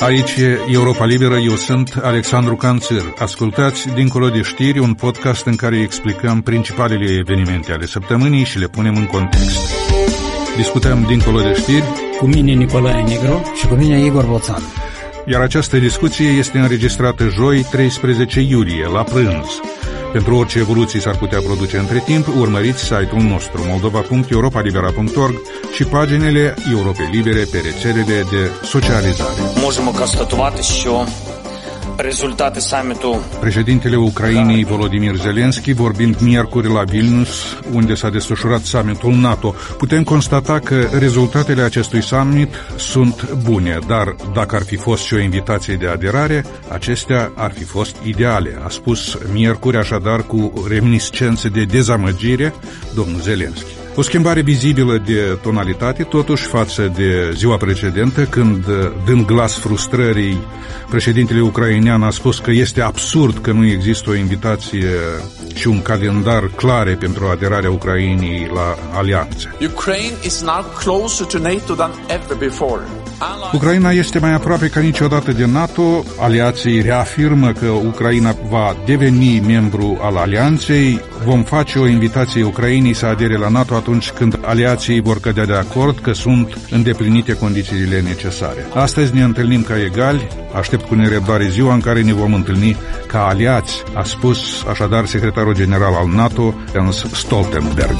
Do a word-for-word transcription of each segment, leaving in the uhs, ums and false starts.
Aici e Europa Liberă, eu sunt Alexandru Canțir. Ascultați Dincolo de știri, un podcast în care explicăm principalele evenimente ale săptămânii și le punem în context. Discutăm Dincolo de știri cu mine Nicolae Negru și cu mine Igor Boțan. Iar această discuție este înregistrată joi, treisprezece iulie, la prânz. Pentru orice evoluții s-ar putea produce între timp, urmăriți site-ul nostru moldova punct europa libera punct org și paginile Europei Libere pe rețelele de socializare. Можемо констатувати, що rezultate summitul. Președintele Ucrainei Volodymyr Zelensky, vorbind miercuri la Vilnius, unde s-a desfășurat summitul NATO, putem constata că rezultatele acestui summit sunt bune, dar dacă ar fi fost și o invitație de aderare, acestea ar fi fost ideale, a spus miercuri, așadar cu reminiscențe de dezamăgire domnul Zelensky. O schimbare vizibilă de tonalitate, totuși, față de ziua precedentă, când, dând glas frustrării, președintele ucrainean a spus că este absurd că nu există o invitație și un calendar clare pentru aderarea Ucrainei la alianțe. Ukraine is now closer to NATO than ever before. Ucraina este mai aproape ca niciodată de NATO. Aliații reafirmă că Ucraina va deveni membru al alianței. Vom face o invitație Ucrainei să adere la NATO atunci când aliații vor cădea de acord că sunt îndeplinite condițiile necesare. Astăzi ne întâlnim ca egali, aștept cu nerăbdare ziua în care ne vom întâlni ca aliați, a spus așadar secretarul general al NATO, Jens Stoltenberg.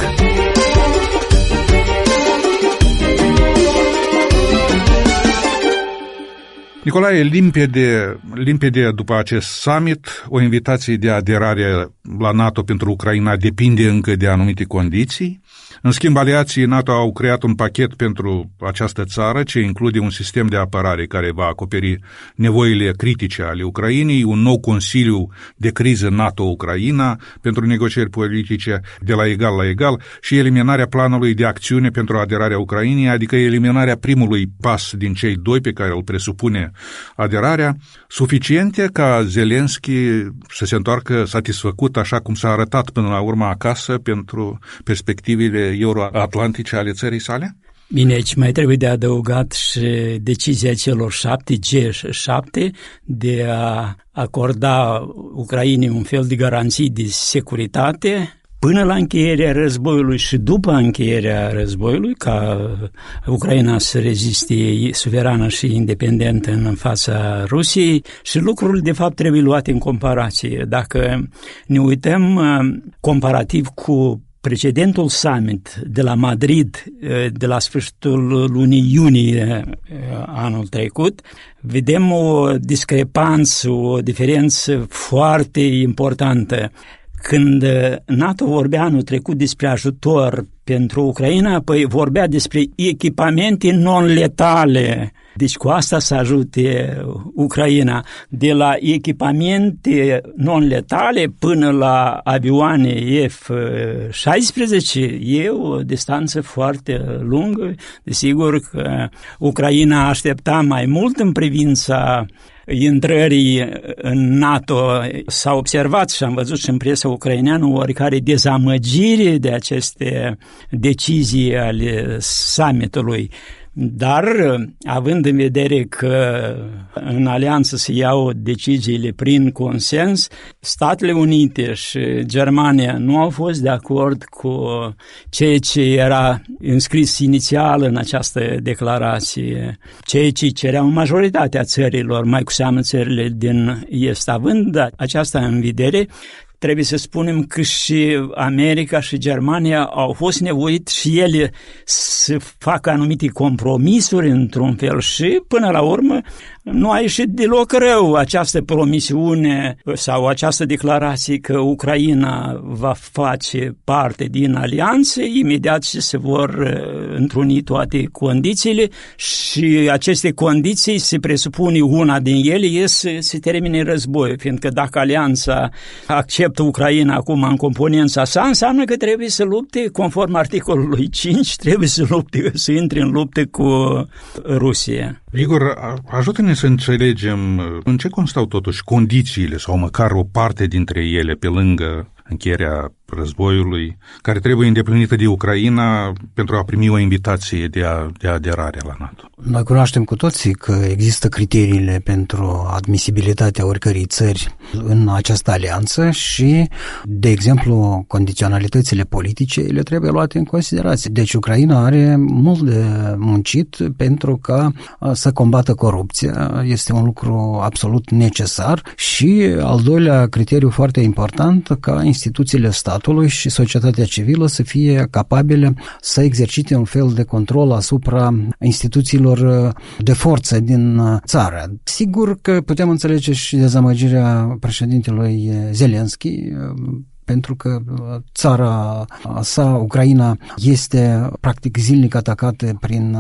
Nicolae, limpede, limpede după acest summit, o invitație de aderare la NATO pentru Ucraina depinde încă de anumite condiții. În schimb, aliații NATO au creat un pachet pentru această țară ce include un sistem de apărare care va acoperi nevoile critice ale Ucrainei, un nou Consiliu de criză NATO-Ucraina pentru negocieri politice de la egal la egal și eliminarea planului de acțiune pentru aderarea Ucrainei, adică eliminarea primului pas din cei doi pe care îl presupune aderarea, suficiente ca Zelensky să se întoarcă satisfăcut, așa cum s-a arătat până la urmă acasă, pentru perspectivele euroatlantice ale țării sale? Bine, aici mai trebuie de adăugat și decizia celor șapte, G șapte, de a acorda Ucrainei un fel de garanții de securitate până la încheierea războiului și după încheierea războiului, ca Ucraina să reziste suverană și independentă în fața Rusiei, și lucrurile de fapt trebuie luate în comparație. Dacă ne uităm comparativ cu precedentul summit de la Madrid, de la sfârșitul lunii iunie anul trecut, vedem o discrepanță, o diferență foarte importantă. Când NATO vorbea anul trecut despre ajutor pentru Ucraina, păi vorbea despre echipamente non-letale. Deci cu asta să ajute Ucraina, de la echipamente non-letale până la avioane F șaisprezece, e o distanță foarte lungă. Desigur că Ucraina aștepta mai mult în privința intrării în NATO. S-a observat și am văzut și în presa ucraineană oricare dezamăgire de aceste decizii ale summitului. Dar, având în vedere că în alianță se iau deciziile prin consens, Statele Unite și Germania nu au fost de acord cu ceea ce era înscris inițial în această declarație, ceea ce cereau majoritatea țărilor, mai cu seamă țările din Est. Având aceasta în vedere, trebuie să spunem că și America și Germania au fost nevoite și ele să facă anumite compromisuri într-un fel și, până la urmă, nu a ieșit deloc rău această promisiune sau această declarație că Ucraina va face parte din alianță imediat ce se vor întruni toate condițiile, și aceste condiții se presupune, una din ele e să se termine războiul, fiindcă dacă alianța acceptă Ucraina acum în componența sa, înseamnă că trebuie să lupte conform articolului cinci, trebuie să lupte, să intre în luptă cu Rusia. Igor, ajută-ne să înțelegem în ce constau totuși condițiile sau măcar o parte dintre ele pe lângă încheierea războiului, care trebuie îndeplinită de Ucraina pentru a primi o invitație de, a, de aderare la NATO. Noi cunoaștem cu toții că există criteriile pentru admisibilitatea oricărei țări în această alianță și, de exemplu, condiționalitățile politice le trebuie luate în considerație. Deci Ucraina are mult de muncit pentru ca să combată corupția. Este un lucru absolut necesar și, al doilea criteriu foarte important, ca instituțiile statului și societatea civilă să fie capabile să exercite un fel de control asupra instituțiilor de forță din țară. Sigur că putem înțelege și dezamăgirea președintelui Zelenski, pentru că țara sa, Ucraina, este practic zilnic atacată prin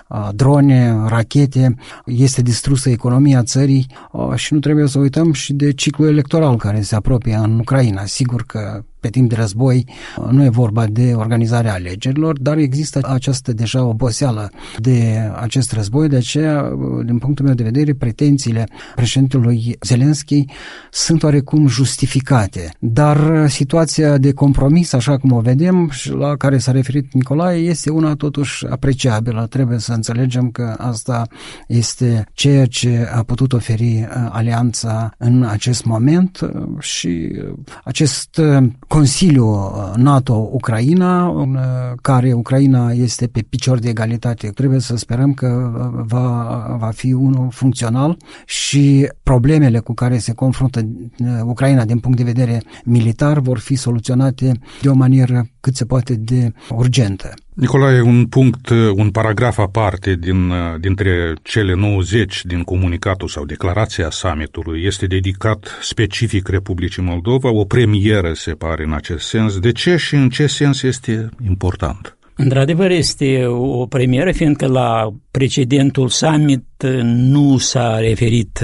drone, rachete, este distrusă economia țării și nu trebuie să uităm și de ciclul electoral care se apropie în Ucraina. Sigur că pe timp de război nu e vorba de organizarea alegerilor, dar există această deja oboseală de acest război, de aceea, din punctul meu de vedere, pretențiile președintelui Zelenski sunt oarecum justificate. Dar situația de compromis, așa cum o vedem și la care s-a referit Nicolae, este una totuși apreciabilă. Trebuie să înțelegem că asta este ceea ce a putut oferi alianța în acest moment și acest Consiliul NATO-Ucraina, în care Ucraina este pe picior de egalitate. Trebuie să sperăm că va, va fi unul funcțional și problemele cu care se confruntă Ucraina din punct de vedere militar vor fi soluționate de o manieră cât se poate de urgentă. Nicolae, un punct, un paragraf aparte din, dintre cele nouăzeci din comunicatul sau declarația summitului este dedicat specific Republicii Moldova, o premieră se pare în acest sens. De ce și în ce sens este important? Într-adevăr, este o premieră, fiindcă la precedentul summit nu s-a referit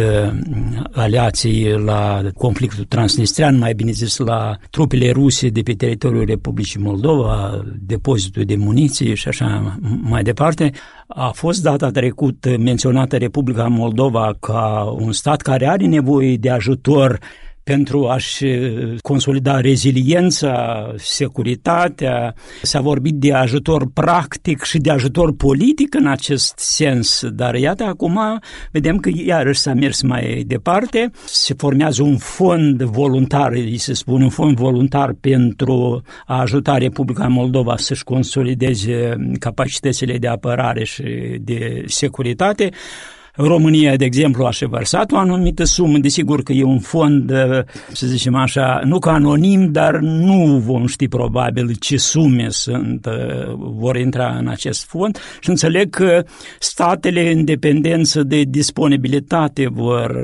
aliații la conflictul transnistrean, mai bine zis la trupele ruse de pe teritoriul Republicii Moldova, depozitul de muniții și așa mai departe. A fost data trecută menționată Republica Moldova ca un stat care are nevoie de ajutor pentru a-și consolida reziliența, securitatea. S-a vorbit de ajutor practic și de ajutor politic în acest sens, dar iată acum vedem că iarăși s-a mers mai departe. Se formează un fond voluntar, îi se spune un fond voluntar pentru a ajuta Republica Moldova să-și consolideze capacitățile de apărare și de securitate. România, de exemplu, a și vărsat o anumită sumă, desigur că e un fond, să zicem așa, nu ca anonim, dar nu vom ști probabil ce sume sunt, vor intra în acest fond și înțeleg că statele în dependență de disponibilitate vor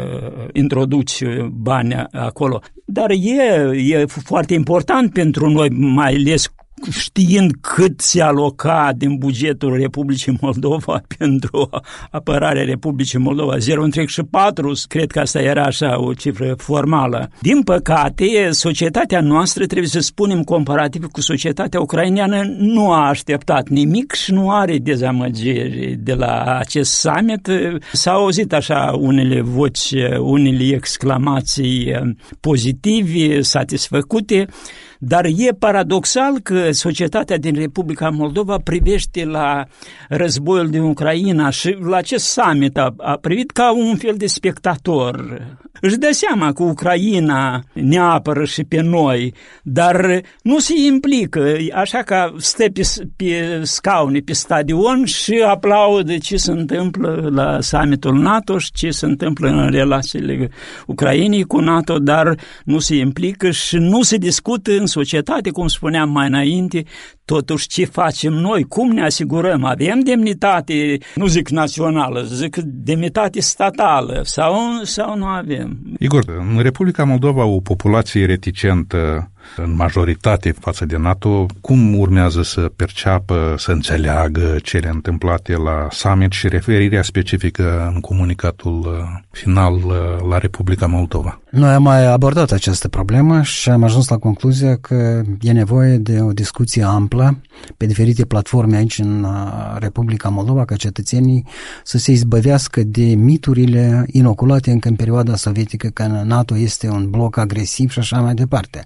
introduce bani acolo. Dar e, e foarte important pentru noi, mai ales știind cât se aloca din bugetul Republicii Moldova pentru apărarea Republicii Moldova, zero virgulă patru, cred că asta era așa o cifră formală. Din păcate, societatea noastră, trebuie să spunem comparativ cu societatea ucraineană, nu a așteptat nimic și nu are dezamăgiri de la acest summit. S-au auzit așa unele voci, unele exclamații pozitive, satisfăcute, dar e paradoxal că societatea din Republica Moldova privește la războiul din Ucraina și la acest summit a, a privit ca un fel de spectator. Își dă seama că Ucraina ne apără și pe noi, dar nu se implică, așa că stă pe, pe scaune, pe stadion și aplaudă ce se întâmplă la summitul NATO și ce se întâmplă în relațiile Ucrainei cu NATO, dar nu se implică și nu se discută în societate, cum spuneam mai înainte, totuși ce facem noi, cum ne asigurăm, avem demnitate, nu zic națională, zic demnitate statală sau, sau nu avem. Igor, în Republica Moldova o populație reticentă în majoritate față de NATO, cum urmează să perceapă, să înțeleagă cele întâmplate la summit și referirea specifică în comunicatul final la Republica Moldova? Noi am mai abordat această problemă și am ajuns la concluzia că e nevoie de o discuție amplă pe diferite platforme aici în Republica Moldova, ca cetățenii să se izbăvească de miturile inoculate încă în perioada sovietică, că NATO este un bloc agresiv și așa mai departe.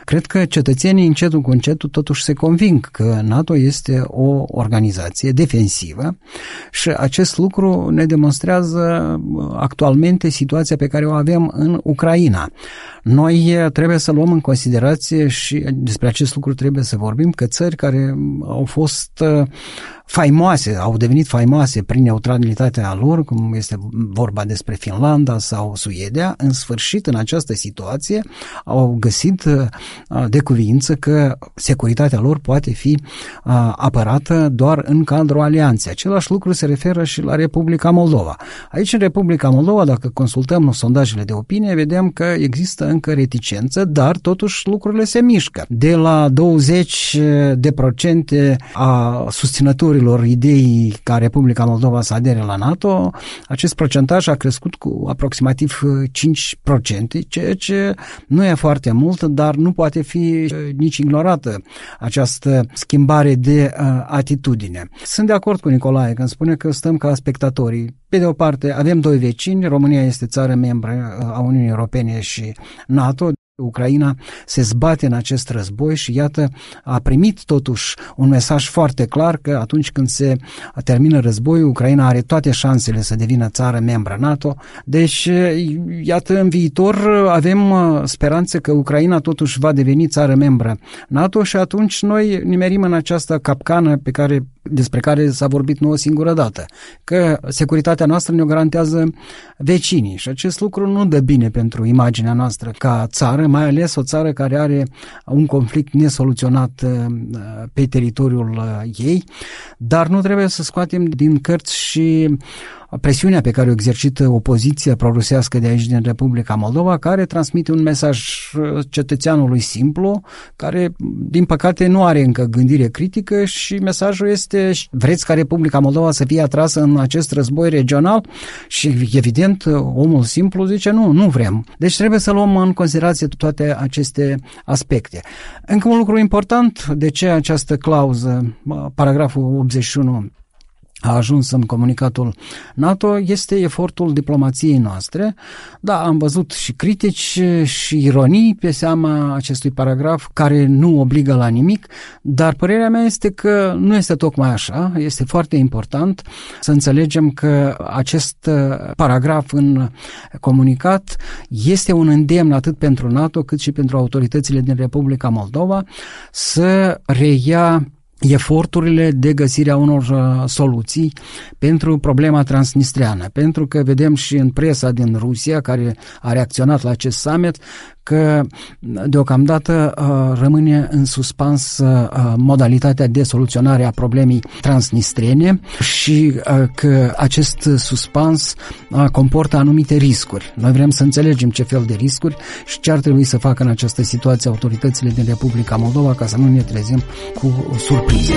Cred că cetățenii încetul cu încetul totuși se conving că NATO este o organizație defensivă și acest lucru ne demonstrează actualmente situația pe care o avem în Ucraina. Noi trebuie să luăm în considerație și despre acest lucru trebuie să vorbim, că țări care au fost faimoase, au devenit faimoase prin neutralitatea lor, cum este vorba despre Finlanda sau Suedia, în sfârșit în această situație au găsit de cuviință că securitatea lor poate fi apărată doar în cadrul alianței. Același lucru se referă și la Republica Moldova. Aici în Republica Moldova, dacă consultăm sondajele de opinie, vedem că există încă reticență, dar totuși lucrurile se mișcă. De la douăzeci de procente a susținătorilor ideii ca Republica Moldova să adere la NATO, acest procentaj a crescut cu aproximativ cinci la sută, ceea ce nu e foarte mult, dar nu poate fi nici ignorată această schimbare de uh, atitudine. Sunt de acord cu Nicolae când spune că stăm ca spectatorii. Pe de o parte, avem doi vecini, România este țară membră a Uniunii Europene și NATO, Ucraina se zbate în acest război și iată a primit totuși un mesaj foarte clar că atunci când se termină războiul, Ucraina are toate șansele să devină țară membră NATO. Deci iată în viitor avem speranțe că Ucraina totuși va deveni țară membră NATO și atunci noi nimerim în această capcană pe care despre care s-a vorbit nu o singură dată, că securitatea noastră ne-o garantează vecinii și acest lucru nu dă bine pentru imaginea noastră ca țară, mai ales o țară care are un conflict nesoluționat pe teritoriul ei, dar nu trebuie să scoatem din cărți și presiunea pe care o exercită opoziția prorusească de aici din Republica Moldova, care transmite un mesaj cetățeanului simplu, care din păcate nu are încă gândire critică și mesajul este: vreți ca Republica Moldova să fie atrasă în acest război regional? Și evident omul simplu zice nu, nu vrem. Deci trebuie să luăm în considerație toate aceste aspecte. Încă un lucru important, de ce această clauză, paragraful optzeci și unu, a ajuns în comunicatul NATO, este efortul diplomației noastre. Da, am văzut și critici și ironii pe seama acestui paragraf care nu obligă la nimic, dar părerea mea este că nu este tocmai așa. Este foarte important să înțelegem că acest paragraf în comunicat este un îndemn atât pentru NATO cât și pentru autoritățile din Republica Moldova să reia eforturile de găsirea unor soluții pentru problema transnistreană, pentru că vedem și în presa din Rusia, care a reacționat la acest summit, că deocamdată rămâne în suspans modalitatea de soluționare a problemei transnistrene și că acest suspans comportă anumite riscuri. Noi vrem să înțelegem ce fel de riscuri și ce ar trebui să facă în această situație autoritățile din Republica Moldova ca să nu ne trezim cu surprize.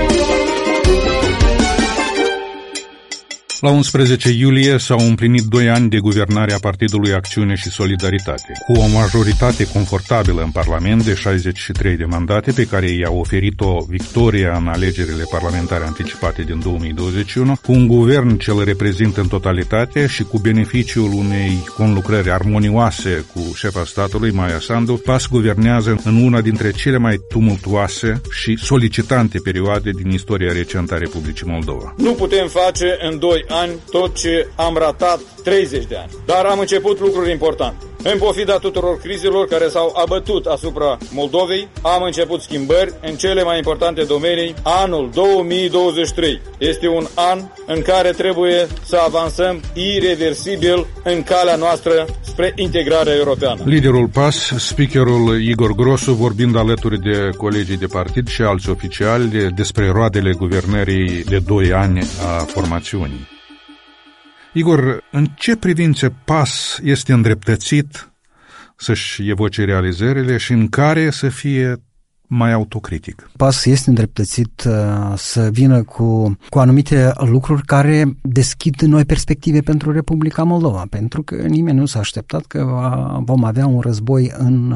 La unsprezece iulie s-au împlinit doi ani de guvernare a Partidului Acțiune și Solidaritate. Cu o majoritate confortabilă în Parlament de șaizeci și trei de mandate pe care i-a oferit-o victoria în alegerile parlamentare anticipate din două mii douăzeci și unu, cu un guvern ce îl reprezintă în totalitate și cu beneficiul unei conlucrări armonioase cu șefa statului, Maia Sandu, P A S guvernează în una dintre cele mai tumultuoase și solicitante perioade din istoria recentă a Republicii Moldova. Nu putem face în doi ani tot ce am ratat treizeci de ani. Dar am început lucruri importante. În pofida tuturor crizelor care s-au abătut asupra Moldovei, am început schimbări în cele mai importante domenii. Anul două mii douăzeci și trei este un an în care trebuie să avansăm ireversibil în calea noastră spre integrarea europeană. Liderul P A S, speakerul Igor Grosu, vorbind alături de colegii de partid și alți oficiali despre roadele guvernării de doi ani a formațiunii. Igor, în ce privințe P A S este îndreptățit să-și evoce realizările și în care să fie mai autocritic. P A S este îndreptățit să vină cu, cu anumite lucruri care deschid noi perspective pentru Republica Moldova, pentru că nimeni nu s-a așteptat că vom avea un război în,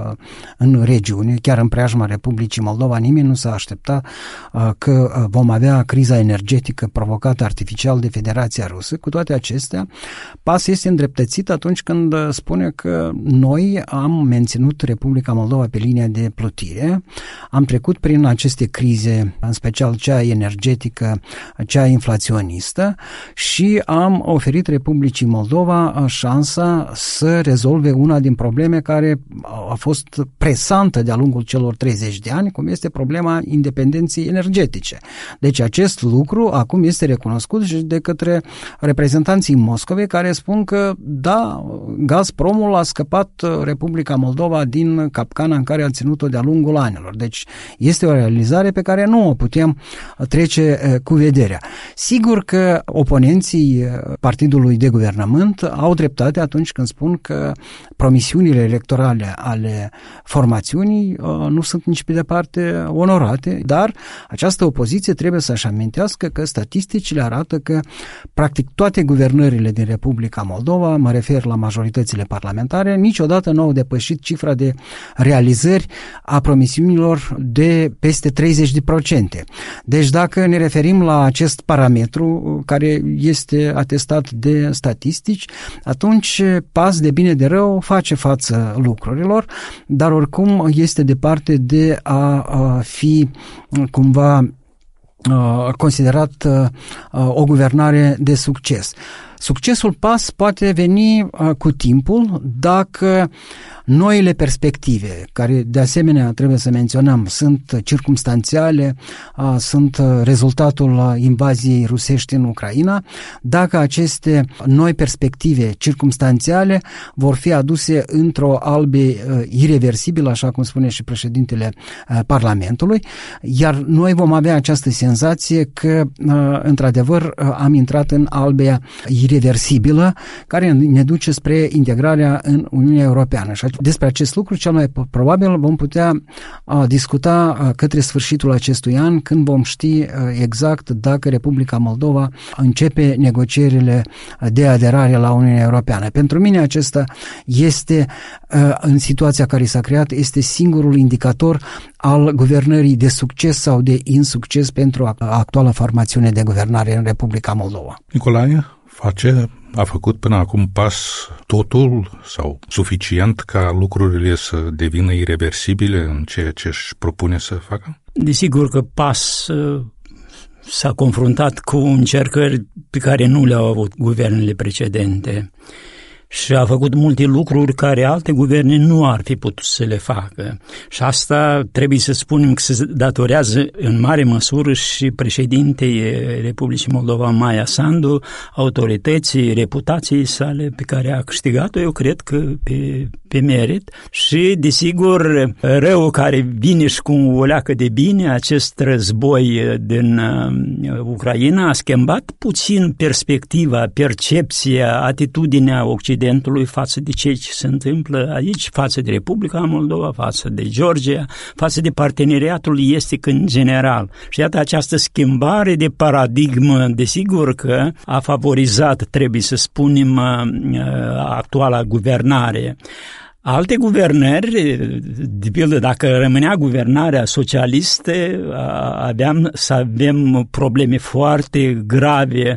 în regiune, chiar în preajma Republicii Moldova, nimeni nu s-a așteptat că vom avea criza energetică provocată artificial de Federația Rusă. Cu toate acestea, P A S este îndreptățit atunci când spune că noi am menținut Republica Moldova pe linia de plutire, am trecut prin aceste crize, în special cea energetică, cea inflaționistă, și am oferit Republicii Moldova șansa să rezolve una din probleme care a fost presantă de-a lungul celor treizeci de ani, cum este problema independenței energetice. Deci acest lucru acum este recunoscut și de către reprezentanții Moscovei, care spun că da, Gazpromul a scăpat Republica Moldova din capcana în care a ținut-o de-a lungul anilor. Deci este o realizare pe care nu o putem trece cu vederea. Sigur că oponenții partidului de guvernământ au dreptate atunci când spun că promisiunile electorale ale formațiunii nu sunt nici pe departe onorate, dar această opoziție trebuie să-și amintească că statisticile arată că practic toate guvernările din Republica Moldova, mă refer la majoritățile parlamentare, niciodată nu au depășit cifra de realizări a promisiunilor de peste treizeci la sută. Deci dacă ne referim la acest parametru care este atestat de statistici, atunci P A S de bine de rău face față lucrurilor, dar oricum este departe de a fi cumva considerat o guvernare de succes. Succesul P A S poate veni cu timpul dacă noile perspective, care de asemenea trebuie să menționăm, sunt circumstanțiale, sunt rezultatul invaziei rusești în Ucraina, dacă aceste noi perspective circumstanțiale vor fi aduse într-o albie ireversibilă, așa cum spune și președintele Parlamentului, iar noi vom avea această senzație că într-adevăr am intrat în albia ireversibilă care ne duce spre integrarea în Uniunea Europeană. Și despre acest lucru cel mai probabil vom putea uh, discuta uh, către sfârșitul acestui an, când vom ști uh, exact dacă Republica Moldova începe negocierile de aderare la Uniunea Europeană. Pentru mine acesta este, uh, în situația care s-a creat, este singurul indicator al guvernării de succes sau de insucces pentru actuala formațiune de guvernare în Republica Moldova. Nicolae, face, a făcut până acum P A S totul sau suficient ca lucrurile să devină ireversibile în ceea ce își propune să facă? Desigur că P A S s-a confruntat cu încercări pe care nu le-au avut guvernele precedente și a făcut multe lucruri care alte guverne nu ar fi putut să le facă. Și asta trebuie să spunem că se datorează în mare măsură și președintei Republicii Moldova, Maia Sandu, autorității, reputației sale pe care a câștigat-o, eu cred că pe, pe merit. Și, desigur, răul care vine și cu o leacă de bine, acest război din Ucraina a schimbat puțin perspectiva, percepția, atitudinea Occidentului față de ce se întâmplă aici, față de Republica Moldova, față de Georgia, față de parteneriatul estic în general. Și iată, această schimbare de paradigmă, desigur că a favorizat, trebuie să spunem, actuala guvernare. Alte guvernări, de pildă, dacă rămânea guvernarea socialistă, aveam să avem probleme foarte grave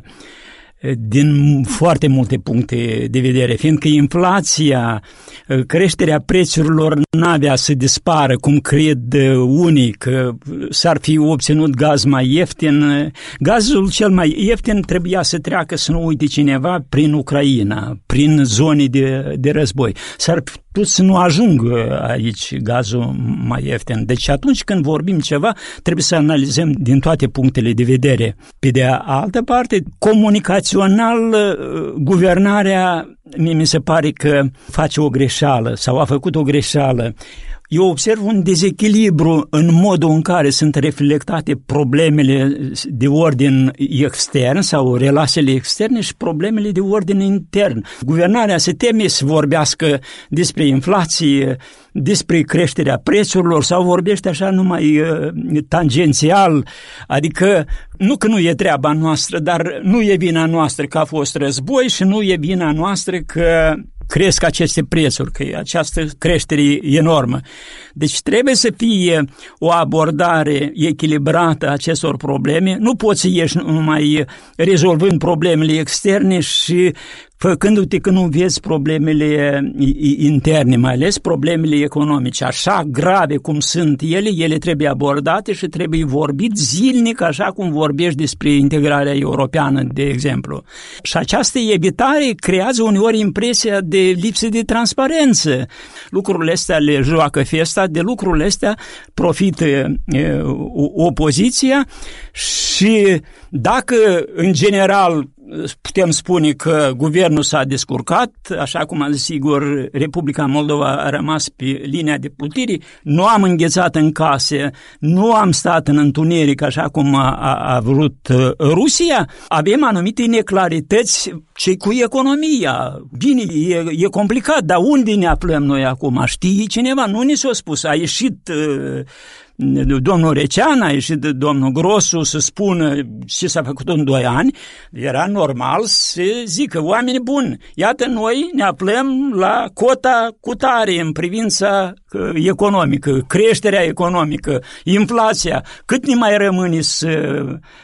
din foarte multe puncte de vedere, fiindcă inflația, creșterea prețurilor n-avea să dispară, cum cred unii, că s-ar fi obținut gaz mai ieftin. Gazul cel mai ieftin trebuia să treacă, să nu uite cineva, prin Ucraina, prin zone de, de război. S-ar putut să nu ajungă aici gazul mai ieftin. Deci atunci când vorbim ceva, trebuie să analizăm din toate punctele de vedere. Pe de altă parte, comunicațional, guvernarea mi se pare că face o greșeală sau a făcut o greșeală. eu observ un dezechilibru în modul în care sunt reflectate problemele de ordin extern sau relațiile externe și problemele de ordin intern. Guvernarea se teme să vorbească despre inflație, despre creșterea prețurilor sau vorbește așa numai uh, tangențial, adică nu că nu e treaba noastră, dar nu e vina noastră că a fost război și nu e vina noastră că cresc aceste prețuri, că această creștere e enormă. Deci trebuie să fie o abordare echilibrată a acestor probleme. Nu poți să ieși numai rezolvând problemele externe și făcându-te că nu vezi problemele interne, mai ales problemele economice. Așa grave cum sunt ele, ele trebuie abordate și trebuie vorbit zilnic, așa cum vorbești despre integrarea europeană, de exemplu. Și această evitare creează uneori impresia de lipsă de transparență. Lucrurile astea le joacă festa, de lucrurile astea profită e, opoziția și dacă, în general, putem spune că guvernul s-a descurcat, așa cum a zis sigur, Republica Moldova a rămas pe linia de plutire, nu am înghețat în case, nu am stat în întuneric așa cum a, a, a vrut Rusia, avem anumite neclarități ce cu economia. Bine, e, e complicat, dar unde ne aflăm noi acum? Știe cineva? Nu ni s-a spus, a ieșit domnul Recean, a ieșit domnul Grosu să spună ce s-a făcut în doi ani, era normal să zică, oameni buni, iată noi ne aflăm la cota cutare în privința economică, creșterea economică, inflația, cât ne mai rămâne să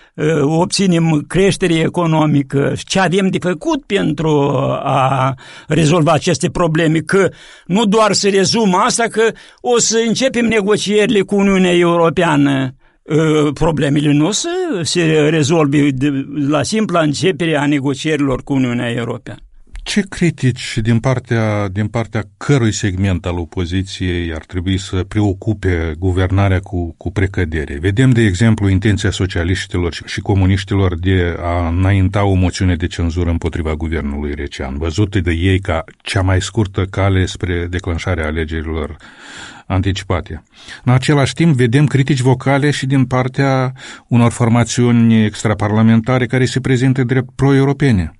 obținem creștere economică, ce avem de făcut pentru a rezolva aceste probleme, că nu doar să rezum asta, că o să începem negocierile cu Uniunea Europeană. Problemele nu o să se rezolve la simpla începere a negocierilor cu Uniunea Europeană. Ce critici din partea, din partea cărui segment al opoziției ar trebui să preocupe guvernarea cu, cu precădere? Vedem, de exemplu, intenția socialiștilor și comuniștilor de a înainta o moțiune de cenzură împotriva guvernului Recean, văzută de ei ca cea mai scurtă cale spre declanșarea alegerilor anticipate. În același timp, vedem critici vocale și din partea unor formațiuni extraparlamentare care se prezintă drept pro-europene,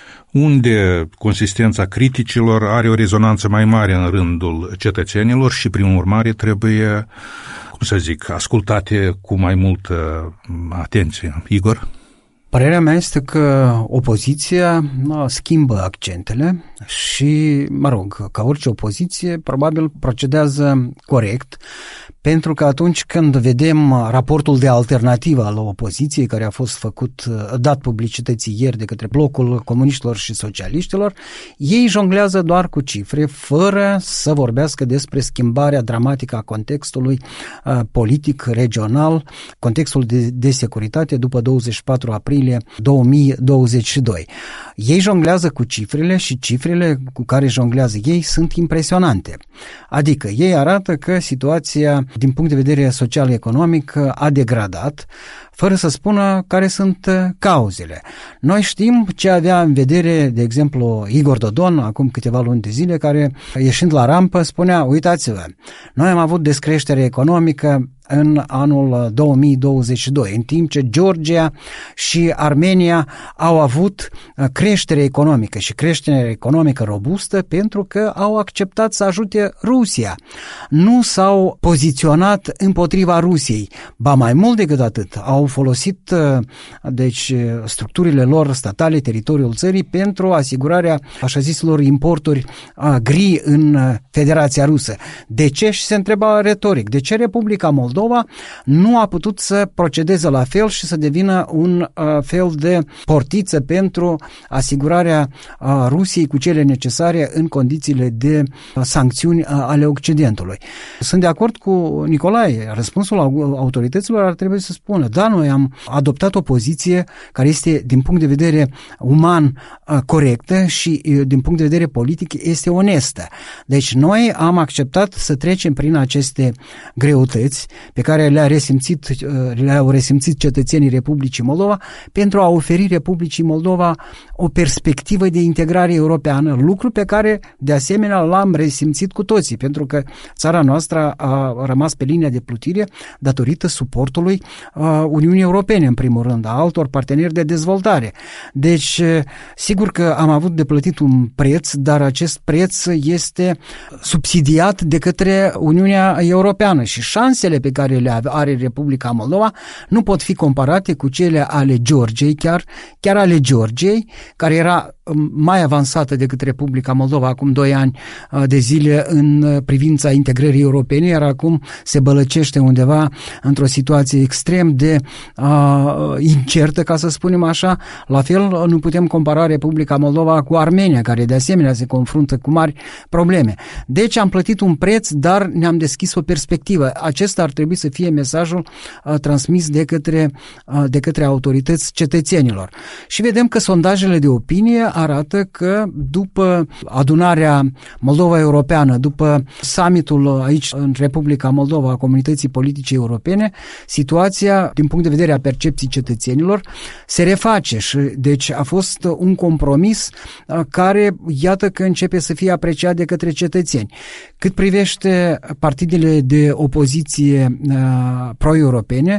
unde consistența criticilor are o rezonanță mai mare în rândul cetățenilor și, prin urmare, trebuie, cum să zic, ascultate cu mai multă atenție. Igor? Părerea mea este că opoziția schimbă accentele și, mă rog, ca orice opoziție, probabil procedează corect, pentru că atunci când vedem raportul de alternativă al opoziției, care a fost făcut, dat publicității ieri de către blocul comuniștilor și socialiștilor, ei jonglează doar cu cifre, fără să vorbească despre schimbarea dramatică a contextului uh, politic regional, contextul de, de securitate după douăzeci și patru aprilie două mii douăzeci și doi. Ei jonglează cu cifrele și cifrele cu care jonglează ei sunt impresionante. Adică ei arată că situația din punct de vedere social-economic a degradat, fără să spună care sunt cauzele. Noi știm ce avea în vedere, de exemplu, Igor Dodon, acum câteva luni de zile, care, ieșind la rampă, spunea, uitați-vă, noi am avut descreștere economică în anul două mii douăzeci și doi, în timp ce Georgia și Armenia au avut creștere economică și creștere economică robustă pentru că au acceptat să ajute Rusia. Nu s-au poziționat împotriva Rusiei, ba mai mult decât atât, au folosit deci structurile lor statale, teritoriul țării pentru asigurarea așa zisilor importuri gri în Federația Rusă. De ce? Și se întreba retoric, de ce Republica Moldova nu a putut să procedeze la fel și să devină un uh, fel de portiță pentru asigurarea uh, Rusiei cu cele necesare în condițiile de uh, sancțiuni uh, ale Occidentului. Sunt de acord cu Nicolae. Răspunsul autorităților ar trebui să spună, da, noi am adoptat o poziție care este din punct de vedere uman uh, corectă și uh, din punct de vedere politic este onestă. Deci noi am acceptat să trecem prin aceste greutăți pe care le-a resimțit, le-au resimțit cetățenii Republicii Moldova pentru a oferi Republicii Moldova o perspectivă de integrare europeană, lucru pe care de asemenea l-am resimțit cu toții, pentru că țara noastră a rămas pe linia de plutire datorită suportului Uniunii Europene, în primul rând, a altor parteneri de dezvoltare. Deci, sigur că am avut de plătit un preț, dar acest preț este subsidiat de către Uniunea Europeană și șansele pe care le are Republica Moldova nu pot fi comparate cu cele ale Georgiei, chiar, chiar ale Georgiei, care era mai avansată decât Republica Moldova acum doi ani de zile în privința integrării europene, iar acum se bălăcește undeva într-o situație extrem de uh, incertă, ca să spunem așa. La fel, nu putem compara Republica Moldova cu Armenia, care de asemenea se confruntă cu mari probleme. Deci am plătit un preț, dar ne-am deschis o perspectivă. Acesta ar trebui să fie mesajul uh, transmis de către, uh, de către autorități cetățenilor. Și vedem că sondajele de opinie arată că după adunarea Moldova Europeană, după summitul aici în Republica Moldova a Comunității Politice Europene, situația, din punct de vedere a percepției cetățenilor, se reface și deci a fost un compromis care, iată că începe să fie apreciat de către cetățeni. Cât privește partidele de opoziție uh, pro-europene,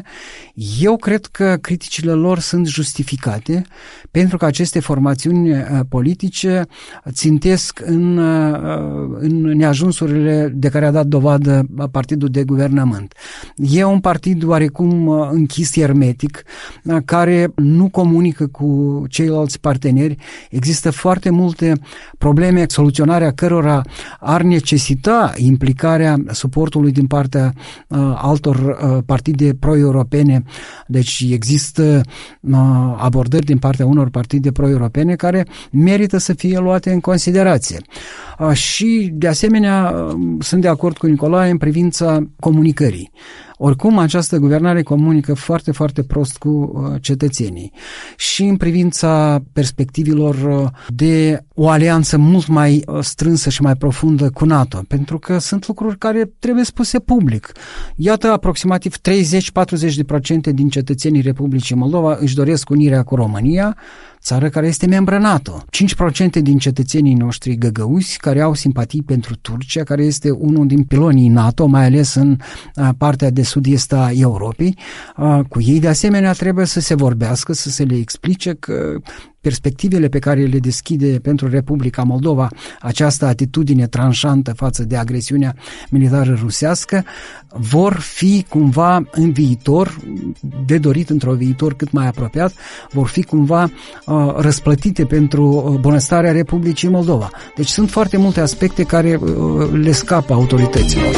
eu cred că criticile lor sunt justificate, pentru că aceste formațiuni uh, politice țintesc în, uh, în neajunsurile de care a dat dovadă partidul de guvernământ. E un partid oarecum uh, închis hermetic, uh, care nu comunică cu ceilalți parteneri. Există foarte multe probleme, soluționarea cărora ar necesita implicarea suportului din partea uh, altor uh, partide pro-europene. Deci există uh, abordări din partea unor partide pro-europene care merită să fie luate în considerație. Uh, și de asemenea uh, sunt de acord cu Nicolae în privința comunicării. Oricum, această guvernare comunică foarte, foarte prost cu uh, cetățenii și în privința perspectivelor uh, de o alianță mult mai uh, strânsă și mai profundă cu NATO, pentru că sunt lucruri care trebuie spuse public. Iată, aproximativ treizeci-patruzeci de procente din cetățenii Republicii Moldova își doresc unirea cu România, țară care este membră NATO. cinci la sută din cetățenii noștri găgăuzi care au simpatii pentru Turcia, care este unul din pilonii NATO, mai ales în uh, partea de sud-est a Europei. Uh, cu ei, de asemenea, trebuie să se vorbească, să se le explice că perspectivele pe care le deschide pentru Republica Moldova această atitudine tranșantă față de agresiunea militară rusească vor fi cumva în viitor, de dorit într-un viitor cât mai apropiat, vor fi cumva uh, răsplătite pentru bunăstarea Republicii Moldova. Deci sunt foarte multe aspecte care uh, le scapă autorităților.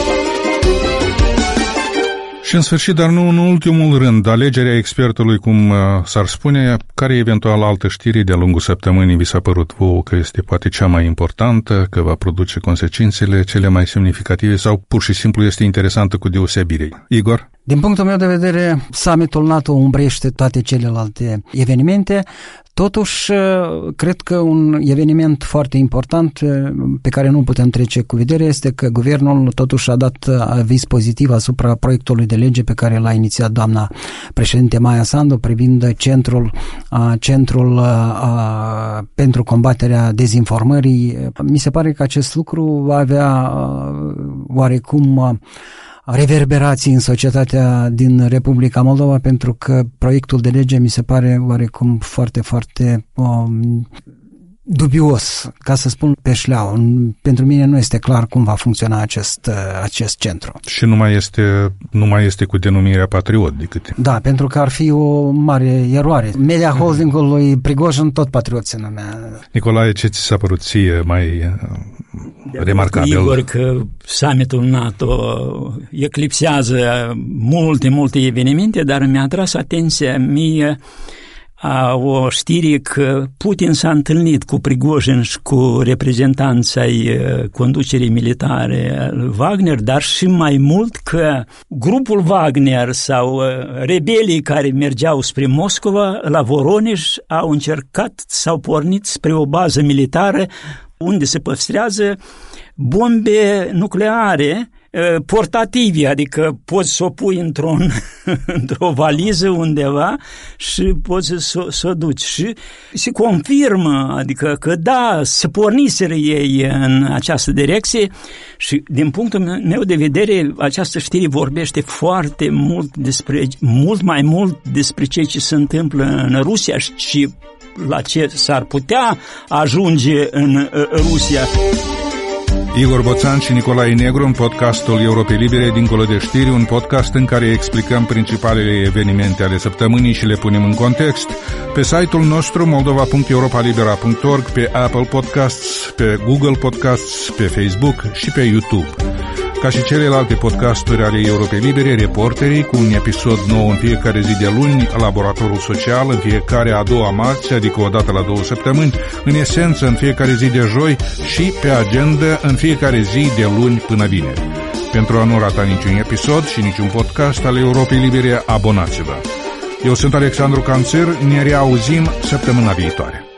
Și în sfârșit, dar nu în ultimul rând, alegerea expertului, cum uh, s-ar spune, care eventual altă știre de-a lungul săptămânii vi s-a părut vouă că este poate cea mai importantă, că va produce consecințele cele mai semnificative sau pur și simplu este interesantă cu deosebire? Igor? Din punctul meu de vedere, summitul NATO umbrește toate celelalte evenimente. Totuși, cred că un eveniment foarte important pe care nu putem trece cu vedere este că guvernul totuși a dat aviz pozitiv asupra proiectului de lege pe care l-a inițiat doamna președinte Maia Sandu privind centrul, centrul pentru combaterea dezinformării. Mi se pare că acest lucru va avea oarecum reverberații în societatea din Republica Moldova, pentru că proiectul de lege mi se pare oarecum foarte, foarte um, dubios, ca să spun pe șleau. Pentru mine nu este clar cum va funcționa acest, acest centru. Și nu mai este, nu mai este cu denumirea Patriot decât. Da, pentru că ar fi o mare eroare. Media holdingul lui Prigojin tot Patriot se numea. Nicolae, ce ți s-a părut ție mai de remarcabil? Igor, că summitul NATO eclipsează multe, multe evenimente, dar mi-a atras atenția mie a o știre că Putin s-a întâlnit cu Prigojin și cu reprezentanța ai conducerii militare Wagner, dar și mai mult că grupul Wagner sau rebelii care mergeau spre Moscova la Voronezh au încercat, s-au pornit spre o bază militară unde se păstrează bombe nucleare portativi, adică poți să o pui într-un, într-o valiză undeva și poți să, să o duci. Și se confirmă, adică că da, se porniseră ei în această direcție și din punctul meu de vedere această știre vorbește foarte mult despre, mult mai mult despre ceea ce se întâmplă în Rusia și la ce s-ar putea ajunge în Rusia. Igor Boțan și Nicolae Negru în podcastul Europei Libere Dincolo de știri, un podcast în care explicăm principalele evenimente ale săptămânii și le punem în context. Pe site-ul nostru moldova punct europa libera punct org, pe Apple Podcasts, pe Google Podcasts, pe Facebook și pe YouTube. Ca și celelalte podcasturi ale Europei Libere, Reporterii, cu un episod nou în fiecare zi de luni, Laboratorul Social în fiecare a doua marți, adică o dată la două săptămâni, în esență în fiecare zi de joi și pe agenda în fiecare zi de luni până vineri. Pentru a nu rata niciun episod și niciun podcast al Europei Libere, abonați-vă. Eu sunt Alexandru Canțir, ne reauzim săptămâna viitoare.